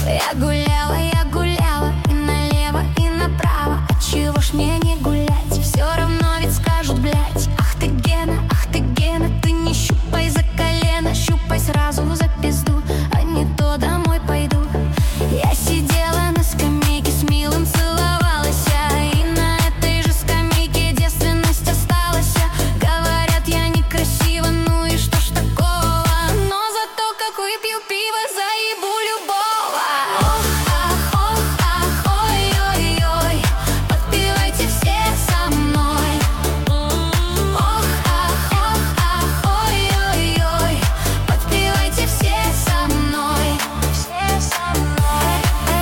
Я гуляла и налево, и направо. Отчего ж мне не гулять? Все равно ведь скажут, блядь. Ах ты Гена, ты не щупай за колено, щупай сразу за пизду, а не то домой пойду. Я сидела на скамейке, с милым целовалась, и на этой же скамейке девственность осталась. Говорят, я некрасива, ну и что ж такого? Но зато как выпью пиво, заебу любого. Ох, ах, ой-ой-ой, подпевайте все со мной. Ох, ах, ой-ой-ой, подпевайте все со мной. Все со мной.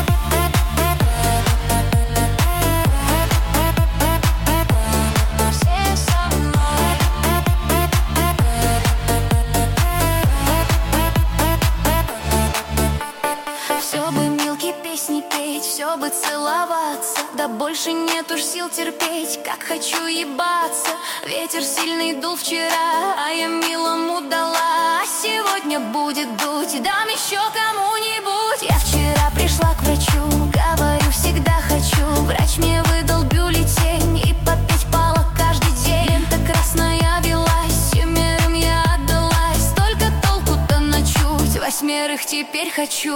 Все со мной. Все бы мелкие песни петь, все бы целоваться, да больше нет уж сил терпеть, как хочу ебаться. Ветер сильный дул вчера, а я милому дала, а сегодня будет дуть, дам еще кому-нибудь. Я вчера пришла к врачу, говорю, всегда хочу. Врач мне выдал бюллетень и попить пала каждый день. Лента красная велась, 7 я отдалась, только толку-то на чуть, 8 теперь хочу.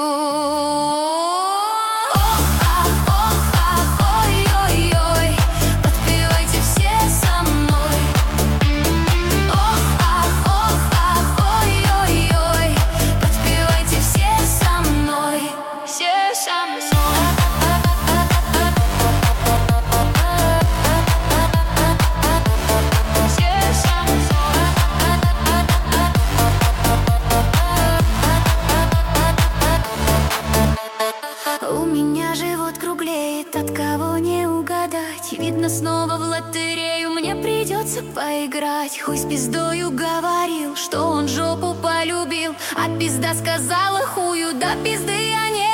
Ох, ах, ой-ой-ой, подпевайте все со мной. Ох, ах, ой-ой-ой, подпевайте все со мной. Все со мной. Все со мной. У меня живот круглеет, от кого не угадать. Видно, снова в лотерею мне придется поиграть. Хуй с пиздою говорил, что он жопу полюбил, а пизда сказала хую, да пизды я не